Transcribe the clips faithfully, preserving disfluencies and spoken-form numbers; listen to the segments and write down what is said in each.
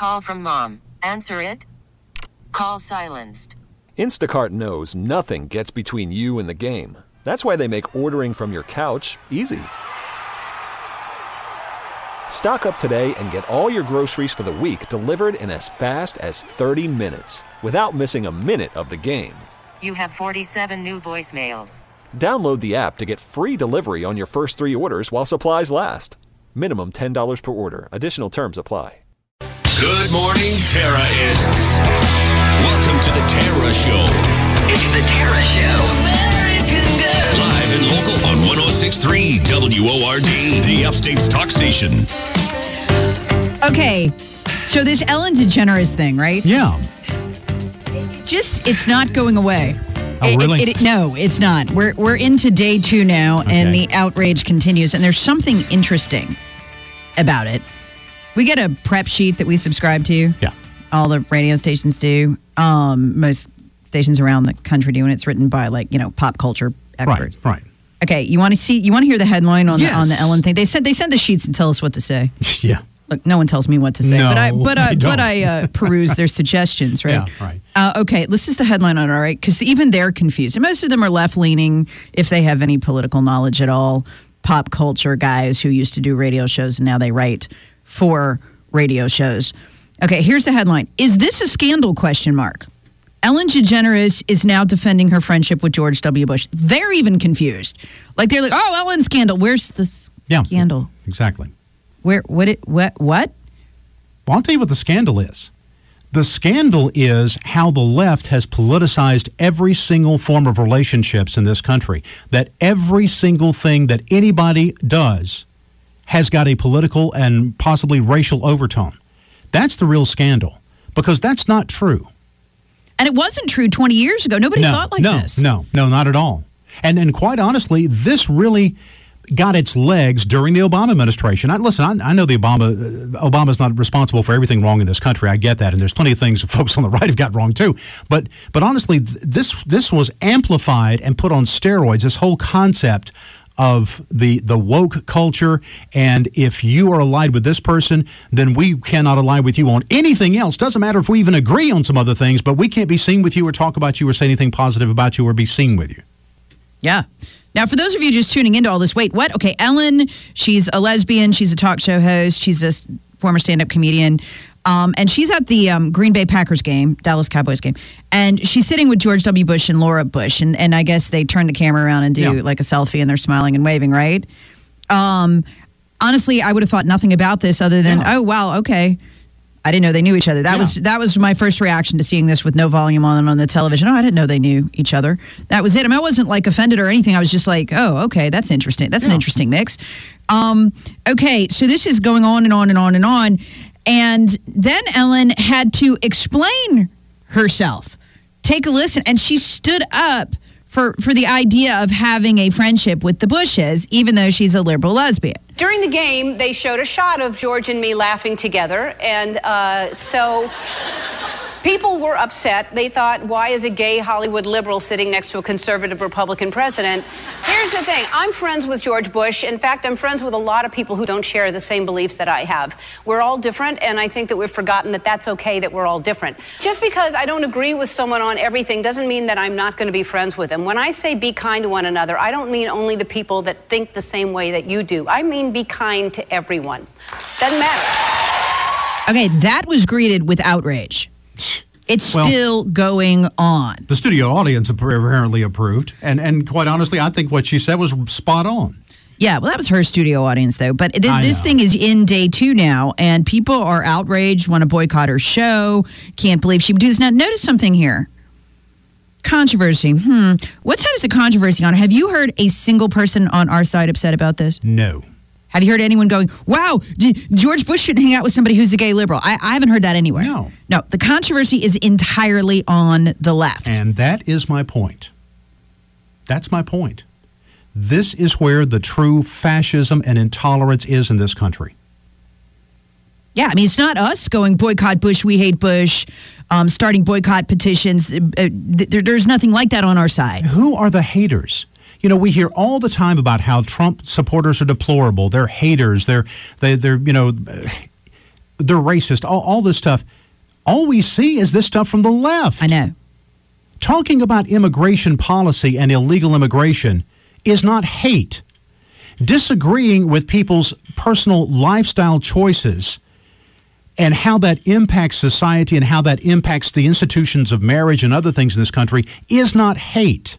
call from mom. Answer it. Call silenced. Instacart knows nothing gets between you and the game. That's why they make ordering from your couch easy. Stock up today and get all your groceries for the week delivered in as fast as thirty minutes without missing a minute of the game. You have forty-seven new voicemails. Download the app to get free delivery on your first three orders while supplies last. Minimum ten dollars per order. Additional terms apply. Good morning, Terrorists. Welcome to the Tara Show. It's the Tara Show. American Girl. Live and local on one oh six point three W O R D, the Upstate's talk station. Okay, so this Ellen DeGeneres thing, right? Yeah. It just, it's not going away. Oh, it, really? It, it, no, it's not. We're we're into day two now, Okay. and the outrage continues. And there's something interesting about it. We get a prep sheet that we subscribe to. Yeah. All the radio stations do. Um, most stations around the country do, and it's written by, like, you know, pop culture experts. Right, right. Okay, you want to see? You want to hear the headline on Yes. the on the Ellen thing? They said they send the sheets and tell us what to say. Yeah. Look, no one tells me what to say, No, but I but I they don't. but I uh, peruse their suggestions, right? Yeah, right. Uh, okay, this is the headline on it, all right? Because even they're confused. And most of them are left leaning, if they have any political knowledge at all. Pop culture guys who used to do radio shows and now they write for radio shows. Okay, here's the headline: Is this a scandal? Question mark. Ellen DeGeneres is now defending her friendship with George W. Bush. They're even confused. Like, they're like, "Oh, Ellen scandal. Where's the Yeah. scandal? Exactly. Where? What? It? What? What?" Well, I'll tell you what the scandal is. The scandal is how the left has politicized every single form of relationships in this country. That every single thing that anybody does has got a political and possibly racial overtone. That's the real scandal, because that's not true. And it wasn't true twenty years ago. Nobody no, thought like no, this. No, no, not at all. And and quite honestly, this really got its legs during the Obama administration. I, listen, I, I know the Obama uh, Obama's not responsible for everything wrong in this country. I get that, and there's plenty of things that folks on the right have got wrong too. But but honestly, th- this this was amplified and put on steroids. This whole concept of the the woke culture, and if you are allied with this person, then we cannot ally with you on anything else. Doesn't matter if we even agree on some other things, but we can't be seen with you or talk about you or say anything positive about you or be seen with you. Yeah. Now, for those of you just tuning into all this, wait, what? Okay, Ellen, she's a lesbian. She's a talk show host. She's a s- former stand-up comedian. Um, and she's at the um, Green Bay Packers game, Dallas Cowboys game. And she's sitting with George W. Bush and Laura Bush. And, and I guess they turn the camera around and do Yeah. like a selfie, and they're smiling and waving, right? Um, honestly, I would have thought nothing about this other than, Yeah. oh, wow, okay. I didn't know they knew each other. That Yeah. was that was my first reaction to seeing this with no volume on on the television. Oh, I didn't know they knew each other. That was it. I mean, I wasn't like offended or anything. I was just like, oh, okay, that's interesting. That's an Yeah. interesting mix. Um, okay, so this is going on and on and on and on. And then Ellen had to explain herself. Take a listen. And she stood up for, for the idea of having a friendship with the Bushes, even though she's a liberal lesbian. During the game, they showed a shot of George and me laughing together, and uh, so people were upset. They thought, why is a gay Hollywood liberal sitting next to a conservative Republican president? Here's the thing. I'm friends with George Bush. In fact, I'm friends with a lot of people who don't share the same beliefs that I have. We're all different, and I think that we've forgotten that that's okay, that we're all different. Just because I don't agree with someone on everything doesn't mean that I'm not going to be friends with them. When I say be kind to one another, I don't mean only the people that think the same way that you do. I mean be kind to everyone. Doesn't matter. Okay, that was greeted with outrage. It's Well, still going on. The studio audience apparently approved, and and quite honestly, I think what she said was spot on. Yeah, well, that was her studio audience, though. But th- I this know. thing is in day two now, and people are outraged, want to boycott her show, can't believe she would do this. Now, notice something here. Controversy. Hmm. What side is the controversy on? Have you heard a single person on our side upset about this? No. Have you heard anyone going, wow, G- George Bush shouldn't hang out with somebody who's a gay liberal? I, I haven't heard that anywhere. No. No, the controversy is entirely on the left. And that is my point. That's my point. This is where the true fascism and intolerance is in this country. Yeah, I mean, it's not us going boycott Bush, we hate Bush, um, starting boycott petitions. Uh, th- there, there's nothing like that on our side. Who are the haters? You know, we hear all the time about how Trump supporters are deplorable. They're haters. They're, they, they're, you know, they're racist, all, all this stuff. All we see is this stuff from the left. I know. Talking about immigration policy and illegal immigration is not hate. Disagreeing with people's personal lifestyle choices and how that impacts society and how that impacts the institutions of marriage and other things in this country is not hate.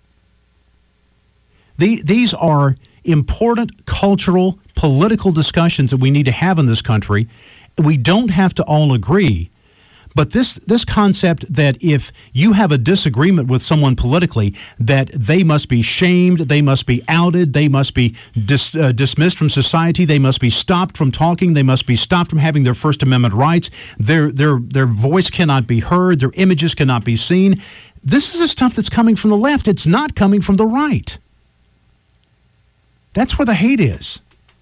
The, these are important cultural, political discussions that we need to have in this country. We don't have to all agree. But this this concept that if you have a disagreement with someone politically, that they must be shamed, they must be outed, they must be dis, uh, dismissed from society, they must be stopped from talking, they must be stopped from having their First Amendment rights, their their their voice cannot be heard, their images cannot be seen. This is the stuff that's coming from the left. It's not coming from the right. That's where the hate is.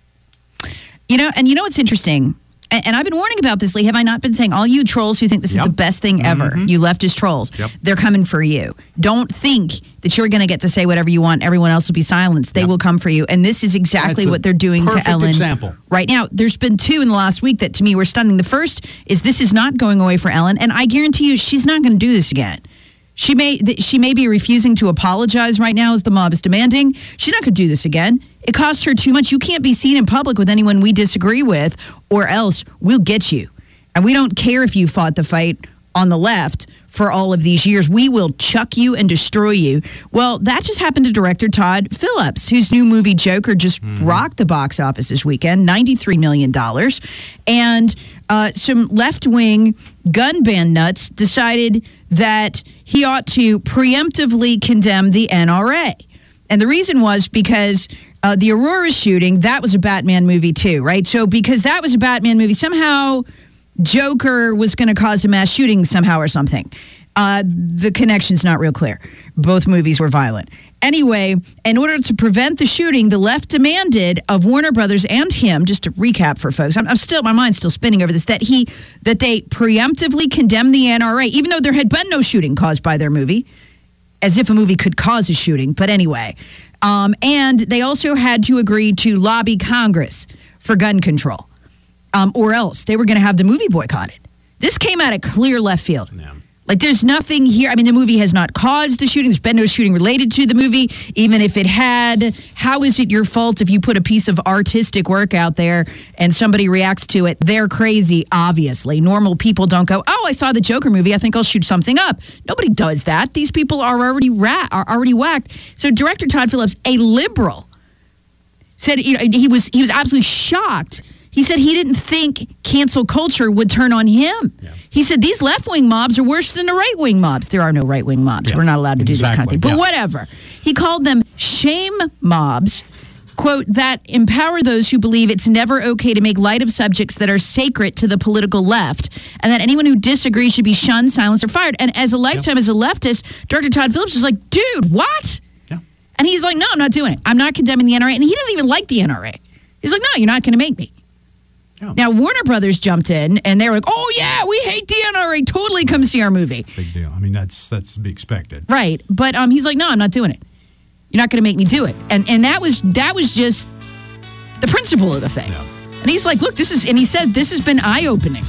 You know, and you know what's interesting? And I've been warning about this, Lee. Have I not been saying, all you trolls who think this yep. is the best thing ever, mm-hmm. you leftist trolls, yep. they're coming for you. Don't think that you're going to get to say whatever you want. Everyone else will be silenced. They yep. will come for you. And this is exactly That's what they're doing to Ellen example. right now. There's been two in the last week that to me were stunning. The first is this is not going away for Ellen. And I guarantee you she's not going to do this again. She may she may be refusing to apologize right now as the mob is demanding. She's not going to do this again. It costs her too much. You can't be seen in public with anyone we disagree with, or else we'll get you. And we don't care if you fought the fight on the left for all of these years. We will chuck you and destroy you. Well, that just happened to director Todd Phillips, whose new movie Joker just mm. rocked the box office this weekend, ninety-three million dollars. And uh, some left-wing gun ban nuts decided that he ought to preemptively condemn the N R A. And the reason was because uh, the Aurora shooting, that was a Batman movie too, right? So because that was a Batman movie, somehow Joker was going to cause a mass shooting somehow or something. Uh, the connection's not real clear. Both movies were violent. Anyway, in order to prevent the shooting, the left demanded of Warner Brothers and him, just to recap for folks, I'm, I'm still, my mind's still spinning over this, that he, that they preemptively condemn the N R A, even though there had been no shooting caused by their movie, as if a movie could cause a shooting. But anyway, um, and they also had to agree to lobby Congress for gun control, um, or else they were going to have the movie boycotted. This came out of clear left field. Yeah. Like, there's nothing here. I mean, the movie has not caused the shooting. There's been no shooting related to the movie. Even if it had, how is it your fault if you put a piece of artistic work out there and somebody reacts to it? They're crazy, obviously. Normal people don't go, oh, I saw the Joker movie, I think I'll shoot something up. Nobody does that. These people are already ra- are already whacked. So director Todd Phillips, a liberal, said you know, he was he was absolutely shocked. He said he didn't think cancel culture would turn on him. Yeah. He said these left-wing mobs are worse than the right-wing mobs. There are no right-wing mobs. Yeah. We're not allowed to do exactly. this kind of thing. But yeah. whatever. He called them shame mobs, quote, that empower those who believe it's never okay to make light of subjects that are sacred to the political left, and that anyone who disagrees should be shunned, silenced, or fired. And as a lifetime yeah. as a leftist, Director Todd Phillips is like, dude, what? Yeah. And he's like, no, I'm not doing it. I'm not condemning the N R A. And he doesn't even like the N R A. He's like, no, you're not going to make me. Yeah. Now, Warner Brothers jumped in, and they were like, oh, yeah, we hate the N R A. Totally come see our movie. Big deal. I mean, that's that's to be expected. Right. But um, he's like, no, I'm not doing it. You're not going to make me do it. And and that was that was just the principle of the thing. Yeah. And he's like, look, this is, and he said, this has been eye-opening.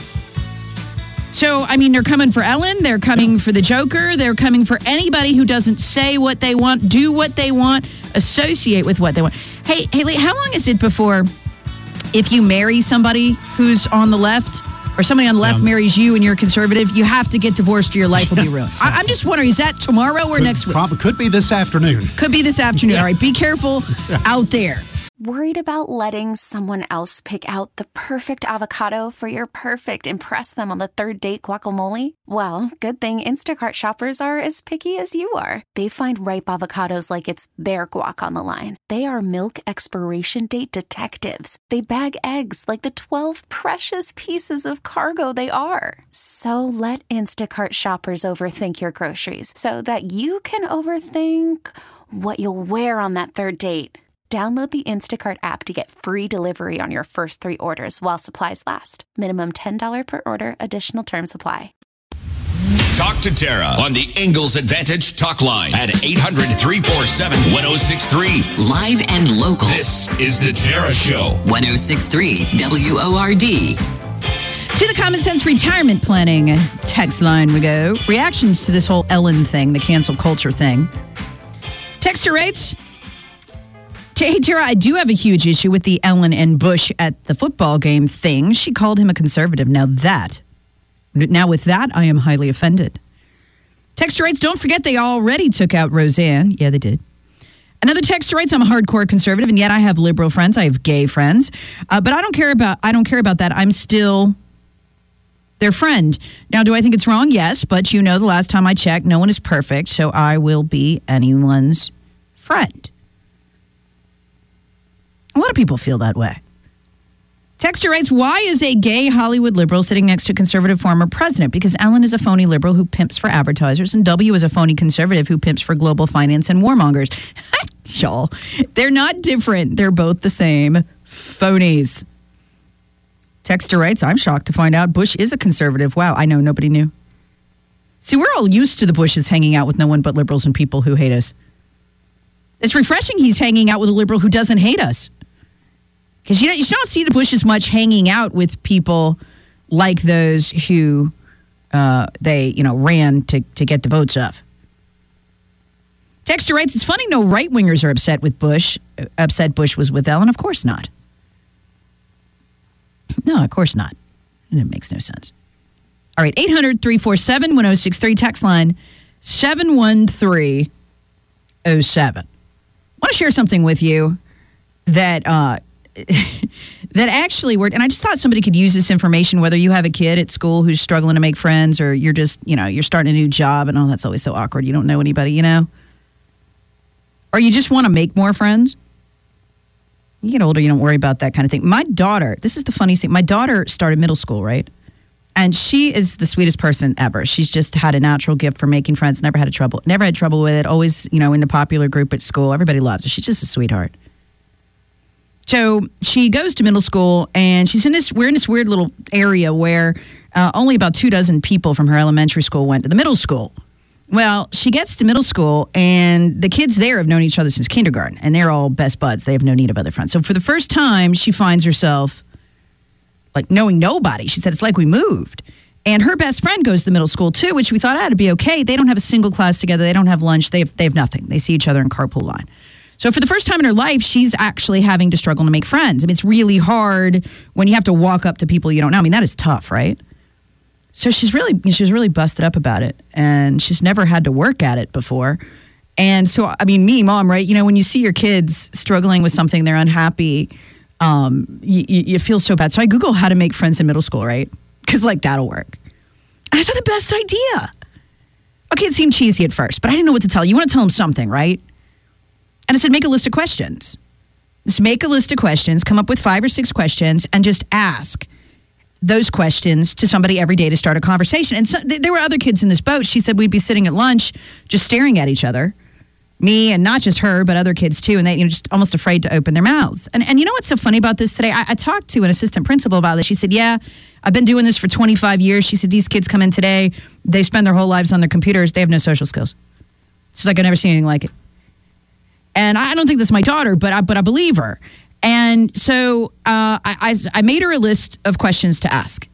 So, I mean, they're coming for Ellen. They're coming for the Joker. They're coming for anybody who doesn't say what they want, do what they want, associate with what they want. Hey, Haley, how long is it before... if you marry somebody who's on the left, or somebody on the left um, marries you and you're conservative, you have to get divorced or your life will be ruined. I, I'm just wondering, is that tomorrow or could, next week? Probably could be this afternoon. Could be this afternoon. Yes. All right, be careful out there. Worried about letting someone else pick out the perfect avocado for your perfect impress them on the third date guacamole? Well, good thing Instacart shoppers are as picky as you are. They find ripe avocados like it's their guac on the line. They are milk expiration date detectives. They bag eggs like the twelve precious pieces of cargo they are. So let Instacart shoppers overthink your groceries so that you can overthink what you'll wear on that third date. Download the Instacart app to get free delivery on your first three orders while supplies last. Minimum ten dollars per order. Additional terms apply. Talk to Tara on the Ingalls Advantage Talk Line at eight hundred, three four seven, one oh six three. Live and local. This is the Tara Show. one oh six point three W O R D. To the Common Sense Retirement Planning text line we go. Reactions to this whole Ellen thing, the cancel culture thing. Texter rates. Hey, Tara, I do have a huge issue with the Ellen and Bush at the football game thing. She called him a conservative. Now that, now with that, I am highly offended. Texter writes, don't forget they already took out Roseanne. Yeah, they did. Another texter writes, I'm a hardcore conservative, and yet I have liberal friends. I have gay friends. Uh, but I don't care about, I don't care about that. I'm still their friend. Now, do I think it's wrong? Yes, but you know, the last time I checked, no one is perfect, so I will be anyone's friend. A lot of people feel that way. Texter writes, why is a gay Hollywood liberal sitting next to a conservative former president? Because Ellen is a phony liberal who pimps for advertisers, and W is a phony conservative who pimps for global finance and warmongers. Y'all, they're not different. They're both the same phonies. Texter writes, I'm shocked to find out Bush is a conservative. Wow, I know, nobody knew. See, we're all used to the Bushes hanging out with no one but liberals and people who hate us. It's refreshing he's hanging out with a liberal who doesn't hate us. Because you, you don't see the Bushes much hanging out with people like those who uh, they, you know, ran to, to get the votes of. Texter writes, it's funny no right-wingers are upset with Bush, upset Bush was with Ellen. Of course not. No, of course not. It makes no sense. All right, eight hundred, three four seven, one oh six three, text line seven one three oh seven. I want to share something with you that uh, that actually worked. And I just thought somebody could use this information, whether you have a kid at school who's struggling to make friends, or you're just, you know, you're starting a new job and, oh, that's always so awkward. You don't know anybody, you know? Or you just want to make more friends. You get older, you don't worry about that kind of thing. My daughter, this is the funniest thing. My daughter started middle school, right? And she is the sweetest person ever. She's just had a natural gift for making friends. Never had a trouble. Never had trouble with it. Always, you know, in the popular group at school. Everybody loves her. She's just a sweetheart. So she goes to middle school, and she's in this. We're in this weird little area where uh, only about two dozen people from her elementary school went to the middle school. Well, she gets to middle school, and the kids there have known each other since kindergarten, and they're all best buds. They have no need of other friends. So for the first time, she finds herself like knowing nobody. She said, it's like we moved. And her best friend goes to the middle school too, which we thought had to be okay. They don't have a single class together. They don't have lunch. They have, they have nothing. They see each other in carpool line. So for the first time in her life, she's actually having to struggle to make friends. I mean, it's really hard when you have to walk up to people you don't know. I mean, that is tough, right? So she's really, she's really busted up about it. And she's never had to work at it before. And so, I mean, me, mom, right? You know, when you see your kids struggling with something, they're unhappy, Um, you, you feel so bad. So I Google how to make friends in middle school, right? Because, like, that'll work. And I saw the best idea. Okay, it seemed cheesy at first, but I didn't know what to tell you. You want to tell them something, right? And I said, make a list of questions. Just make a list of questions, come up with five or six questions, and just ask those questions to somebody every day to start a conversation. And so, th- there were other kids in this boat. She said we'd be sitting at lunch just staring at each other. Me, and not just her, but other kids too, and they, you know, just almost afraid to open their mouths. And and you know what's so funny about this today? I, I talked to an assistant principal about this. She said, yeah, I've been doing this for twenty-five years. She said, these kids come in today, they spend their whole lives on their computers, they have no social skills. She's like, I've never seen anything like it. And I don't think that's my daughter, but I, but I believe her. And so uh, I, I, I made her a list of questions to ask.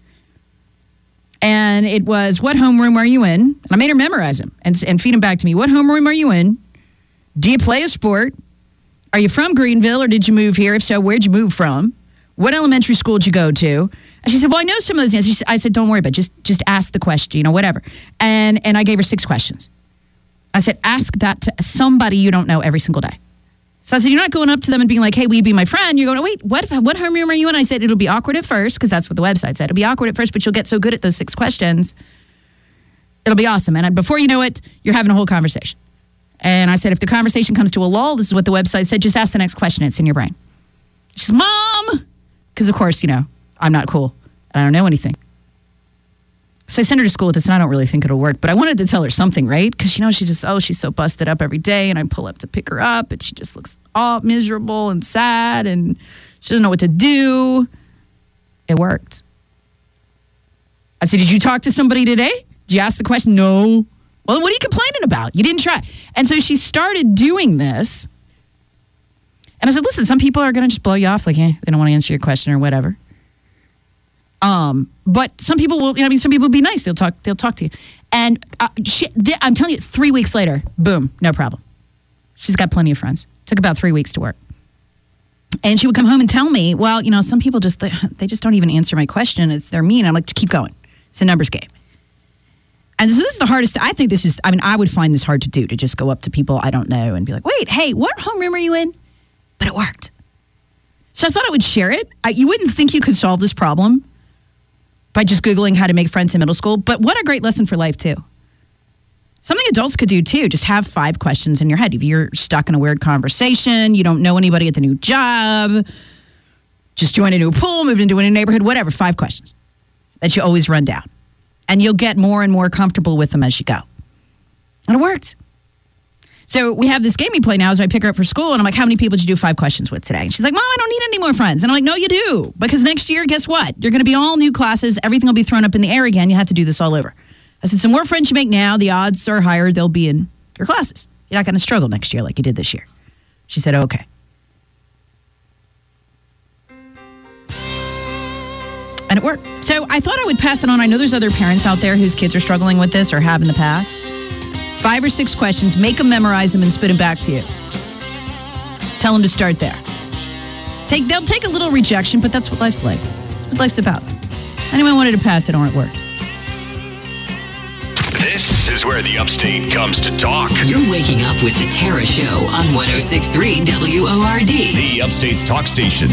And it was, what homeroom are you in? And I made her memorize them and, and feed them back to me. What homeroom are you in? Do you play a sport? Are you from Greenville, or did you move here? If so, where'd you move from? What elementary school did you go to? And she said, well, I know some of those answers. I said, don't worry about it. Just, just ask the question, you know, whatever. And, and I gave her six questions. I said, ask that to somebody you don't know every single day. So I said, you're not going up to them and being like, hey, will you be my friend? You're going, wait, what, what homeroom are you in? I said, it'll be awkward at first, because that's what the website said. It'll be awkward at first, but you'll get so good at those six questions. It'll be awesome. And before you know it, you're having a whole conversation. And I said, if the conversation comes to a lull, this is what the website said, just ask the next question. It's in your brain. She says, Mom! Because, of course, you know, I'm not cool. And I don't know anything. So I sent her to school with this, and I don't really think it'll work. But I wanted to tell her something, right? Because, you know, she just, oh, she's so busted up every day. And I pull up to pick her up, and she just looks all miserable and sad, and she doesn't know what to do. It worked. I said, did you talk to somebody today? Did you ask the question? No. Well, what are you complaining about? You didn't try. And so she started doing this. And I said, listen, some people are going to just blow you off like, eh, they don't want to answer your question or whatever. Um, but some people will, you know, I mean, some people will be nice. They'll talk, they'll talk to you. And uh, she, they, I'm telling you, three weeks later, boom, no problem. She's got plenty of friends. Took about three weeks to work. And she would come home and tell me, well, you know, some people just, they, they just don't even answer my question. It's, they're mean. I'm like, keep going. It's a numbers game. And so this is the hardest. I think this is, I mean, I would find this hard to do, to just go up to people I don't know and be like, wait, hey, what homeroom are you in? But it worked. So I thought I would share it. I, you wouldn't think you could solve this problem by just Googling how to make friends in middle school. But what a great lesson for life, too. Something adults could do, too. Just have five questions in your head. If you're stuck in a weird conversation, you don't know anybody at the new job, just joined a new pool, moved into a new neighborhood, whatever, five questions that you always run down. And you'll get more and more comfortable with them as you go. And it worked. So we have this game we play now as I pick her up for school, and I'm like, how many people did you do five questions with today? And she's like, Mom, I don't need any more friends. And I'm like, no, you do. Because next year, guess what? You're going to be all new classes. Everything will be thrown up in the air again. You have to do this all over. I said, the more friends you make now, the odds are higher they'll be in your classes. You're not going to struggle next year like you did this year. She said, okay. And it worked. So I thought I would pass it on. I know there's other parents out there whose kids are struggling with this or have in the past. Five or six questions, make them memorize them and spit them back to you. Tell them to start there. Take, they'll take a little rejection, but that's what life's like. That's what life's about. Anyone wanted to pass it on, it worked. This is where the Upstate comes to talk. You're waking up with the Tara Show on one oh six point three W O R D. The Upstate's talk station.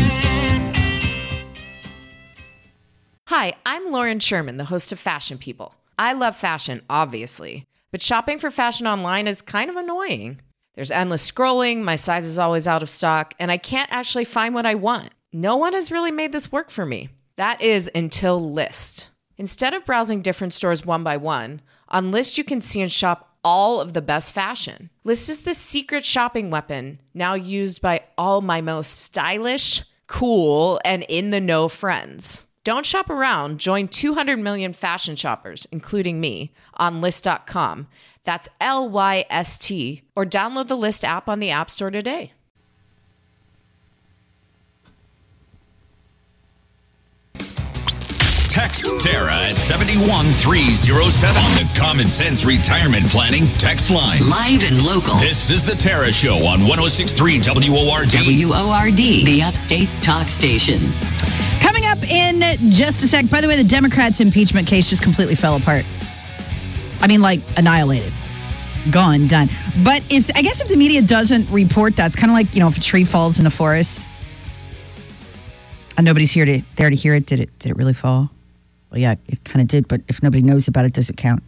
Hi, I'm Lauren Sherman, the host of Fashion People. I love fashion, obviously, but shopping for fashion online is kind of annoying. There's endless scrolling, my size is always out of stock, and I can't actually find what I want. No one has really made this work for me. That is until Lyst. Instead of browsing different stores one by one, on Lyst you can see and shop all of the best fashion. Lyst is the secret shopping weapon now used by all my most stylish, cool, and in-the-know friends. Don't shop around. Join two hundred million fashion shoppers, including me, on Lyst dot com. That's L Y S T. Or download the Lyst app on the App Store today. Text Tara at seven one three oh seven on the Common Sense Retirement Planning text line. Live and local. This is the Tara Show on one oh six point three W O R D. W O R D, the Upstate's talk station. Coming up in just a sec. By the way, the Democrats' impeachment case just completely fell apart. I mean, like, annihilated. Gone, done. But if I guess if the media doesn't report that, it's kind of like, you know, if a tree falls in the forest and nobody's here to there to hear it, did it did it really fall? Well, yeah, it kind of did, but if nobody knows about it, does it count?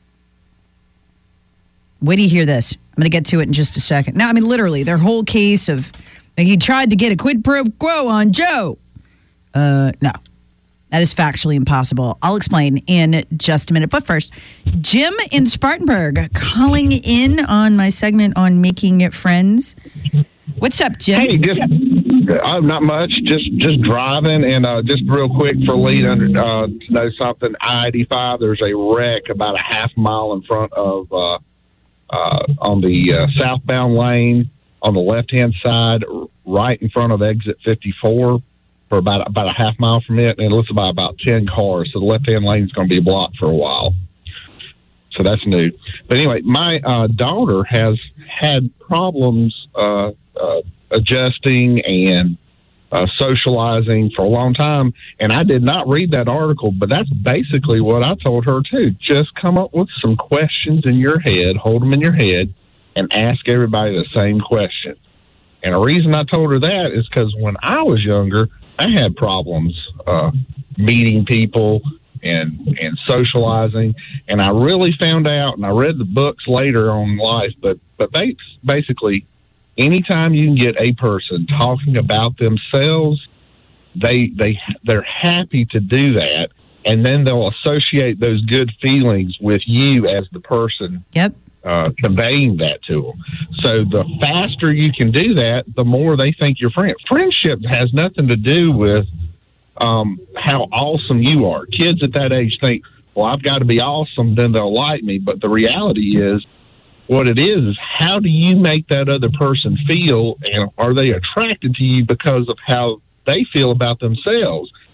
Wait till you hear this. I'm going to get to it in just a second. Now, I mean, literally, their whole case of like, he tried to get a quid pro quo on Joe. Uh, no, that is factually impossible. I'll explain in just a minute. But first, Jim in Spartanburg calling in on my segment on making friends. What's up, Jim? Hey, just uh, not much. Just just driving, and uh, just real quick for Lee to uh, know something. I eighty-five. There's a wreck about a half mile in front of uh, uh, on the uh, southbound lane on the left hand side, right in front of exit fifty-four. For about about a half mile from it, and it looks about about ten cars. So the left-hand lane is going to be blocked for a while. So that's new. But anyway, my uh, daughter has had problems uh, uh, adjusting and uh, socializing for a long time, and I did not read that article, but that's basically what I told her too. Just come up with some questions in your head, hold them in your head, and ask everybody the same question. And the reason I told her that is because when I was younger, I had problems uh, meeting people and and socializing, and I really found out, and I read the books later on life, but but basically, anytime you can get a person talking about themselves, they they they're happy to do that, and then they'll associate those good feelings with you as the person. Yep. Uh, conveying that to them. So the faster you can do that, the more they think you're friend. Friendship has nothing to do with um, how awesome you are. Kids at that age think, well, I've got to be awesome, then they'll like me. But the reality is, what it is, is how do you make that other person feel, and are they attracted to you because of how they feel about themselves?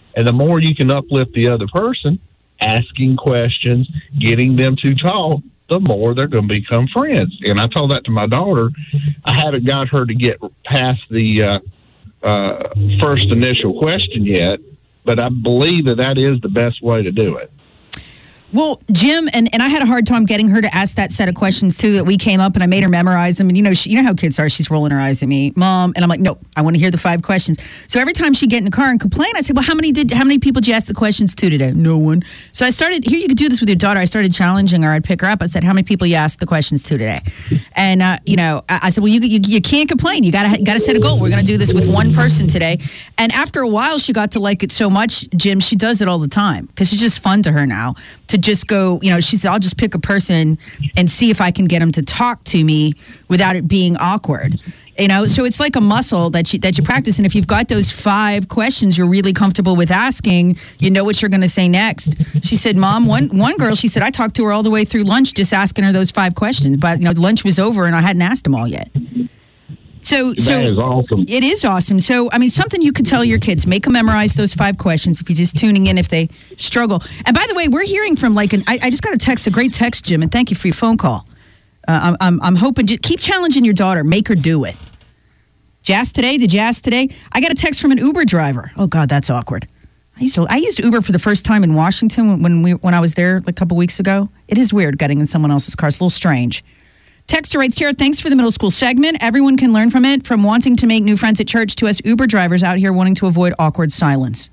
And the more you can uplift the other person, asking questions, getting them to talk, the more they're going to become friends. And I told that to my daughter. I haven't got her to get past the uh, uh, first initial question yet, but I believe that that is the best way to do it. Well, Jim, and, and I had a hard time getting her to ask that set of questions, too, that we came up, and I made her memorize them. And, you know, she, you know how kids are. She's rolling her eyes at me, Mom. And I'm like, no, I want to hear the five questions. So every time she'd get in the car and complain, I said, well, how many did how many people did you ask the questions to today? No one. So I started, here, you could do this with your daughter. I started challenging her. I'd pick her up. I said, how many people you asked the questions to today? And, uh, you know, I, I said, well, you, you you can't complain. You got to got to set a goal. We're going to do this with one person today. And after a while, she got to like it so much, Jim, she does it all the time because it's just fun to her now to just go, you know, she said, I'll just pick a person and see if I can get them to talk to me without it being awkward. You know, so it's like a muscle that you, that you practice. And if you've got those five questions you're really comfortable with asking, you know what you're going to say next. She said, Mom, one one girl, she said, I talked to her all the way through lunch just asking her those five questions. But, you know, lunch was over and I hadn't asked them all yet. So, so that is awesome. It is awesome. So, I mean, something you could tell your kids, make them memorize those five questions if you're just tuning in if they struggle. And by the way, we're hearing from like, an, I, I just got a text, a great text, Jim, and thank you for your phone call. Uh, I'm, I'm, I'm hoping, to keep challenging your daughter, make her do it. Did you ask today? Did you ask today? I got a text from an Uber driver. Oh, God, that's awkward. I used to, I used Uber for the first time in Washington when, when we when I was there like a couple weeks ago. It is weird getting in someone else's car. It's a little strange. Texter writes here, thanks for the middle school segment. Everyone can learn from it, from wanting to make new friends at church to us Uber drivers out here wanting to avoid awkward silence.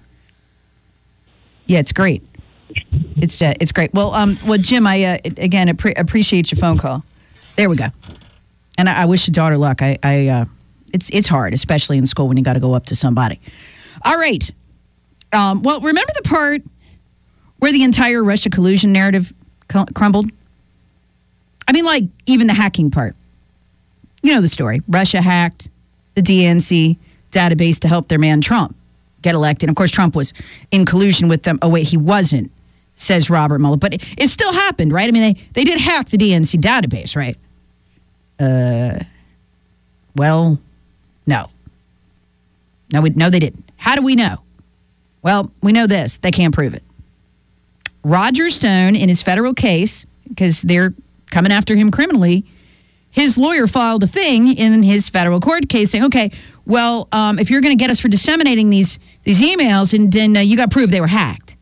Yeah, it's great. It's uh, it's great. Well, um, well, Jim, I uh, again appre- appreciate your phone call. There we go. And I, I wish your daughter luck. I, I uh, it's it's hard, especially in school when you got to go up to somebody. All right. Um, well, remember the part where the entire Russia collusion narrative cl- crumbled? I mean, like, even the hacking part. You know the story. Russia hacked the D N C database to help their man Trump get elected. Of course, Trump was in collusion with them. Oh, wait, he wasn't, says Robert Mueller. But it, it still happened, right? I mean, they, they did hack the D N C database, right? Uh, well, no. No, we, no, they didn't. How do we know? Well, we know this. They can't prove it. Roger Stone, in his federal case, because they're coming after him criminally, his lawyer filed a thing in his federal court case saying, okay, well, um, if you're going to get us for disseminating these these emails, and then uh, you got proof they were hacked.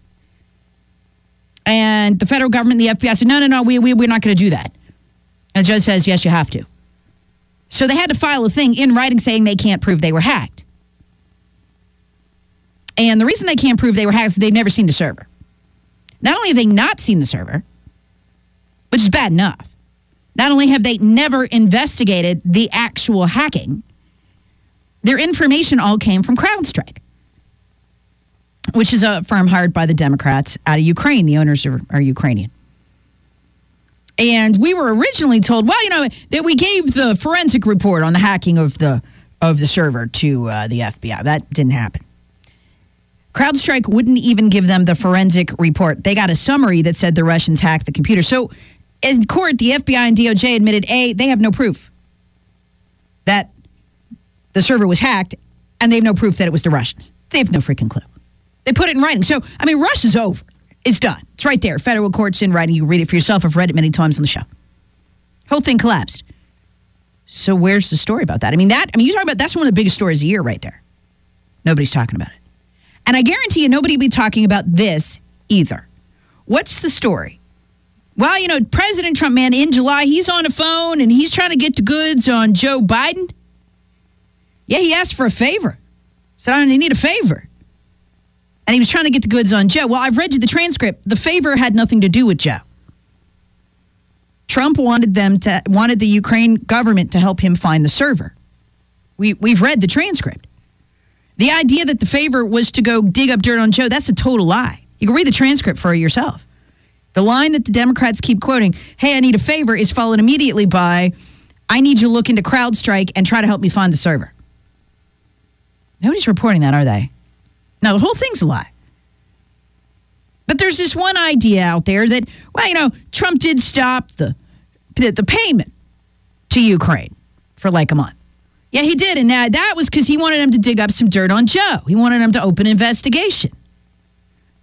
And the federal government, the F B I said, no, no, no, we, we, we're not going to do that. And the judge says, yes, you have to. So they had to file a thing in writing saying they can't prove they were hacked. And the reason they can't prove they were hacked is they've never seen the server. Not only have they not seen the server, which is bad enough. Not only have they never investigated the actual hacking, their information all came from CrowdStrike, which is a firm hired by the Democrats out of Ukraine. The owners are, are Ukrainian. And we were originally told, well, you know, that we gave the forensic report on the hacking of the of the server to uh, the F B I. That didn't happen. CrowdStrike wouldn't even give them the forensic report. They got a summary that said the Russians hacked the computer. So in court, the F B I and D O J admitted, A, they have no proof that the server was hacked, and they have no proof that it was the Russians. They have no freaking clue. They put it in writing. So, I mean, Russia's over. It's done. It's right there. Federal court's in writing. You can read it for yourself. I've read it many times on the show. Whole thing collapsed. So where's the story about that? I mean, that, I mean, you talk about, that's one of the biggest stories of the year right there. Nobody's talking about it. And I guarantee you nobody will be talking about this either. What's the story? Well, you know, President Trump, man, in July, he's on a phone and he's trying to get the goods on Joe Biden. Yeah, he asked for a favor. Said, I need a favor. And he was trying to get the goods on Joe. Well, I've read you the transcript. The favor had nothing to do with Joe. Trump wanted them to wanted the Ukraine government to help him find the server. We we've read the transcript. The idea that the favor was to go dig up dirt on Joe, that's a total lie. You can read the transcript for yourself. The line that the Democrats keep quoting, hey, I need a favor, is followed immediately by, I need you to look into CrowdStrike and try to help me find the server. Nobody's reporting that, are they? No, the whole thing's a lie. But there's this one idea out there that, well, you know, Trump did stop the the payment to Ukraine for like a month. Yeah, he did. And that, that was because he wanted him to dig up some dirt on Joe. He wanted him to open an investigation.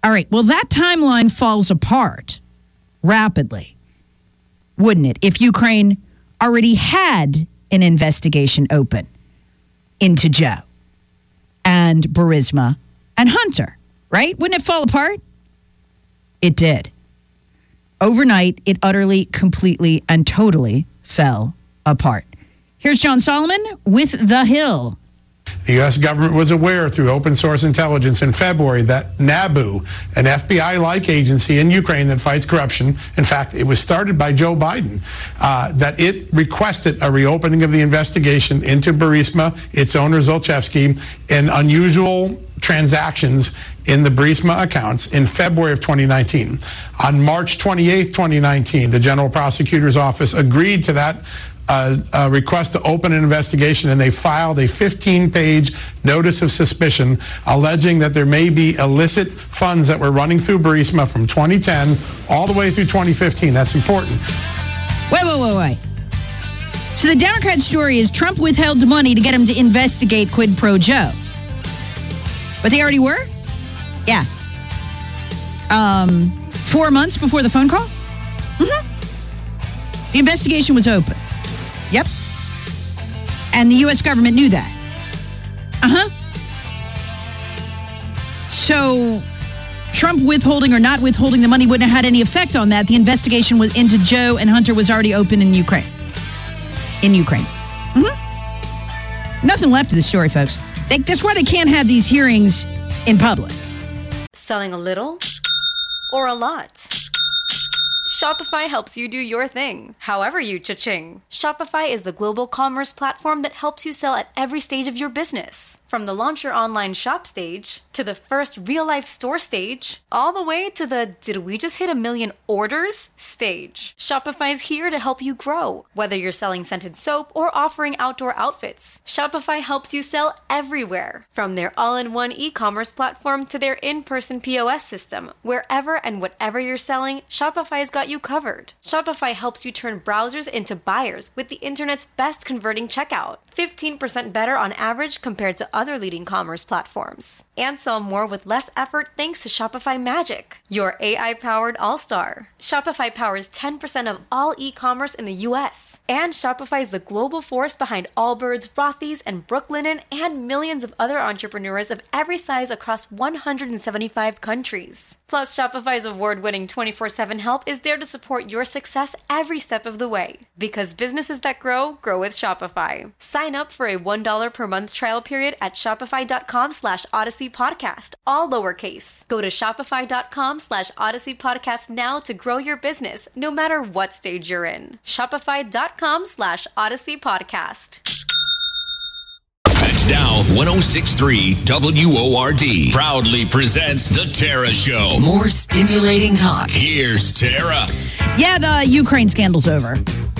All right. Well, that timeline falls apart rapidly, wouldn't it? If Ukraine already had an investigation open into Joe and Burisma and Hunter, right? Wouldn't it fall apart? It did. Overnight, it utterly, completely, and totally fell apart. Here's John Solomon with The Hill. The U S government was aware through open source intelligence in February that NABU, an F B I-like agency in Ukraine that fights corruption, in fact, it was started by Joe Biden, uh, that it requested a reopening of the investigation into Burisma, its owner Zlochevsky, and unusual transactions in the Burisma accounts in February of twenty nineteen. On March twenty-eighth, twenty nineteen, the General Prosecutor's Office agreed to that uh, uh, request to open an investigation, and they filed a fifteen-page notice of suspicion alleging that there may be illicit funds that were running through Burisma from twenty ten all the way through twenty fifteen. That's important. Wait, wait, wait, wait. So the Democrat story is Trump withheld money to get him to investigate quid pro Joe. But they already were? Yeah. Um, four months before the phone call? Mm-hmm. The investigation was open. Yep. And the U S government knew that. Uh-huh. So Trump withholding or not withholding the money wouldn't have had any effect on that. The investigation was into Joe and Hunter was already open in Ukraine. In Ukraine. Mm-hmm. Nothing left of the story, folks. They, that's why they can't have these hearings in public. Selling a little or a lot? Shopify helps you do your thing, however you cha-ching. Shopify is the global commerce platform that helps you sell at every stage of your business. From the launch your online shop stage, to the first real-life store stage, all the way to the did we just hit a million orders stage. Shopify's here to help you grow. Whether you're selling scented soap or offering outdoor outfits, Shopify helps you sell everywhere. From their all-in-one e-commerce platform to their in-person P O S system, wherever and whatever you're selling, Shopify's got you covered. Shopify helps you turn browsers into buyers with the internet's best converting checkout. fifteen percent better on average compared to other leading commerce platforms. And sell more with less effort thanks to Shopify Magic, your A I-powered all-star. Shopify powers ten percent of all e-commerce in the U S. And Shopify is the global force behind Allbirds, Rothy's, and Brooklinen, and millions of other entrepreneurs of every size across one hundred seventy-five countries. Plus, Shopify's award-winning twenty-four seven help is there to support your success every step of the way. Because businesses that grow, grow with Shopify. Sign up for a one dollar per month trial period at shopify.com slash Odyssey Podcast, all lowercase. Go to shopify.com slash Odyssey Podcast now to grow your business, no matter what stage you're in. Shopify.com slash Odyssey Podcast. And now, one oh six point three W O R D proudly presents The Tara Show. More stimulating talk. Here's Tara. Yeah, the Ukraine scandal's over.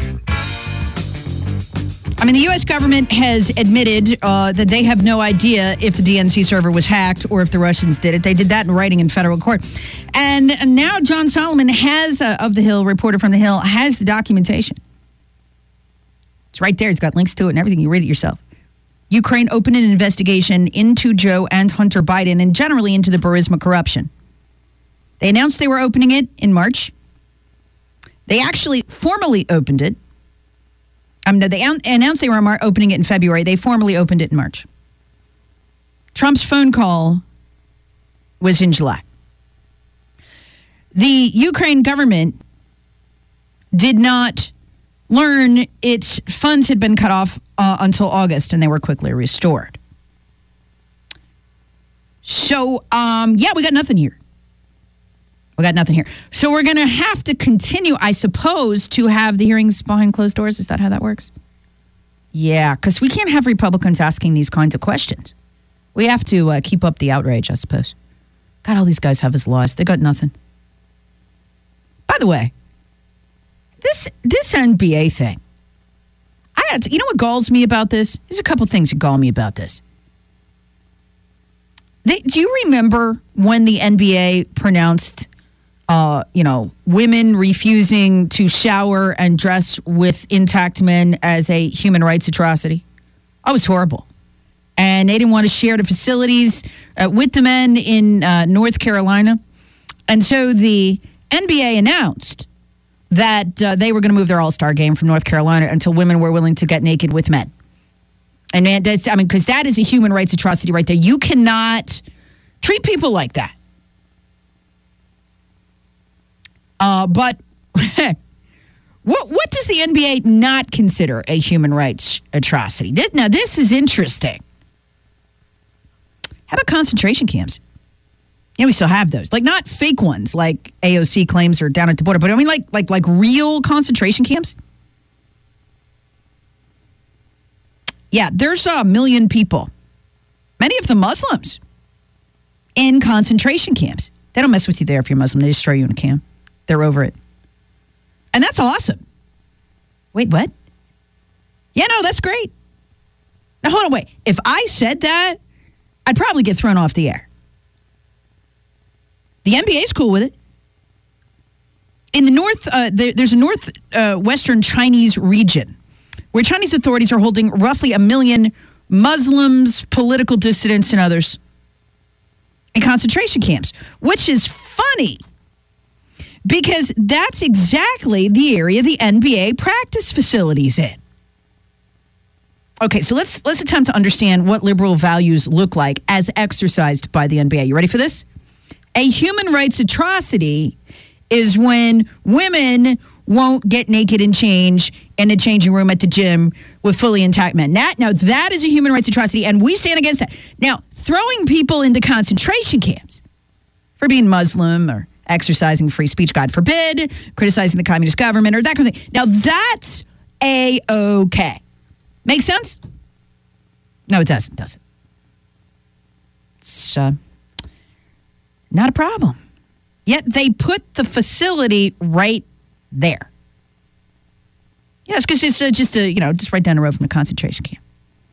I mean, the U S government has admitted uh, that they have no idea if the D N C server was hacked or if the Russians did it. They did that in writing in federal court. And now John Solomon has, uh, of The Hill, reporter from The Hill, has the documentation. It's right there. It's got links to it and everything. You read it yourself. Ukraine opened an investigation into Joe and Hunter Biden and generally into the Burisma corruption. They announced they were opening it in March. They actually formally opened it. Um, no, they an- announced they were mar- opening it in February. They formally opened it in March. Trump's phone call was in July. The Ukraine government did not learn its funds had been cut off uh, until August, and they were quickly restored. So, um, yeah, we got nothing here. We got nothing here. So we're going to have to continue, I suppose, to have the hearings behind closed doors. Is that how that works? Yeah, because we can't have Republicans asking these kinds of questions. We have to uh, keep up the outrage, I suppose. God, all these guys have is lost. They got nothing. By the way, this this N B A thing, I got to, you know what galls me about this? There's a couple things that gall me about this. They, do you remember when the N B A pronounced, uh, you know, women refusing to shower and dress with intact men as a human rights atrocity? Oh, it was horrible. And they didn't want to share the facilities uh, with the men in uh, North Carolina. And so the N B A announced that uh, they were going to move their All-Star game from North Carolina until women were willing to get naked with men. And that's, I mean, because that is a human rights atrocity right there. You cannot treat people like that. Uh, but what what does the N B A not consider a human rights atrocity? This, now, this is interesting. How about concentration camps? Yeah, we still have those. Like, not fake ones like A O C claims are down at the border, but I mean like like like real concentration camps. Yeah, there's a million people, many of them Muslims, in concentration camps. They don't mess with you there if you're Muslim. They just throw you in a camp. They're over it. And that's awesome. Wait, what? Yeah, no, that's great. Now, hold on, wait. If I said that, I'd probably get thrown off the air. The N B A's cool with it. In the north, uh, there, there's a northwestern uh, Chinese region where Chinese authorities are holding roughly a million Muslims, political dissidents, and others in concentration camps, which is funny because that's exactly the area the N B A practice facilities in. Okay, so let's let's attempt to understand what liberal values look like as exercised by the N B A. You ready for this? A human rights atrocity is when women won't get naked and change in the changing room at the gym with fully intact men. That, now, that is a human rights atrocity, and we stand against that. Now, throwing people into concentration camps for being Muslim or exercising free speech, God forbid, criticizing the communist government or that kind of thing. Now, that's A-okay. Make sense? No, it doesn't, does it? It's uh, not a problem. Yet they put the facility right there. Yes, because it's uh, just a, you know, just right down the road from the concentration camp.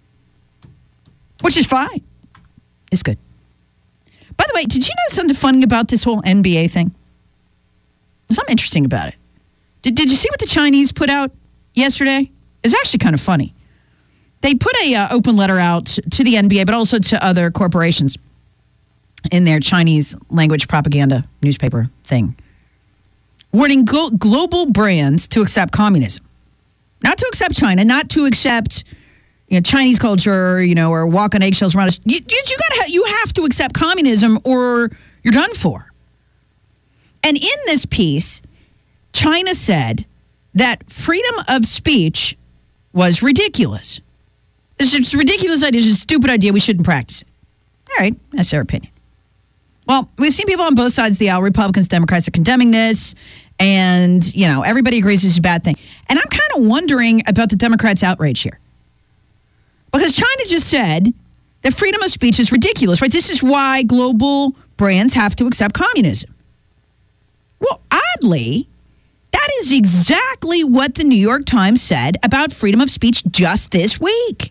Which is fine. It's good. By the way, did you know something funny about this whole N B A thing? There's something interesting about it. Did, did you see what the Chinese put out yesterday? It's actually kind of funny. They put a uh, open letter out to the N B A, but also to other corporations in their Chinese language propaganda newspaper thing, warning glo- global brands to accept communism. Not to accept China, not to accept, you know, Chinese culture, you know, or walk on eggshells around us. You, you, you, gotta ha- you have to accept communism or you're done for. And in this piece, China said that freedom of speech was ridiculous. It's just a ridiculous idea. It's a stupid idea. We shouldn't practice it. All right, that's their opinion. Well, we've seen people on both sides of the aisle, Republicans, Democrats, are condemning this. And, you know, everybody agrees this is a bad thing. And I'm kind of wondering about the Democrats' outrage here. Because China just said that freedom of speech is ridiculous, right? This is why global brands have to accept communism. Well, oddly, that is exactly what the New York Times said about freedom of speech just this week.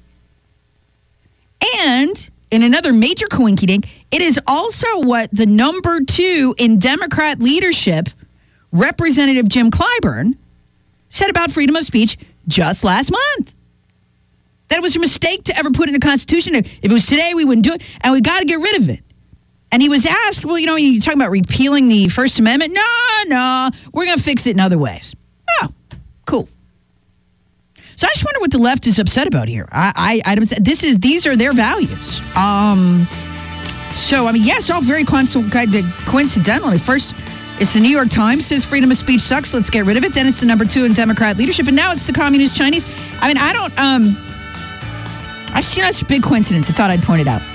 And in another major coinkydink, it is also what the number two in Democrat leadership, Representative Jim Clyburn, said about freedom of speech just last month. That it was a mistake to ever put it in the Constitution. If it was today, we wouldn't do it, and we got to get rid of it. And he was asked, well, you know, you're talking about repealing the First Amendment? No, no, we're going to fix it in other ways. Oh, cool. So I just wonder what the left is upset about here. I, I, I this is these are their values. Um, so I mean, yes, all very coincidental. I mean, first, it's the New York Times says freedom of speech sucks. Let's get rid of it. Then it's the number two in Democrat leadership, and now it's the communist Chinese. I mean, I don't. Um, I just, you know, it's a big coincidence. I thought I'd point it out.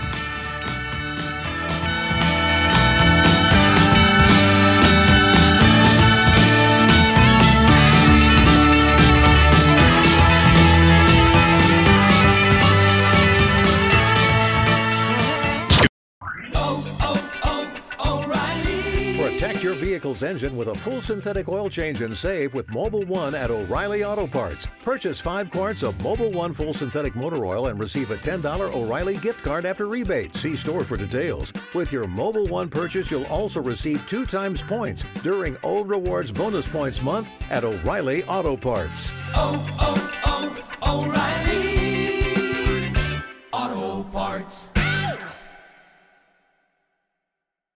Protect your vehicle's engine with a full synthetic oil change and save with Mobil one at O'Reilly Auto Parts. Purchase five quarts of Mobil one full synthetic motor oil and receive a ten dollars O'Reilly gift card after rebate. See store for details. With your Mobil one purchase, you'll also receive two times points during O Rewards Bonus Points Month at O'Reilly Auto Parts. Oh, oh, oh, O'Reilly.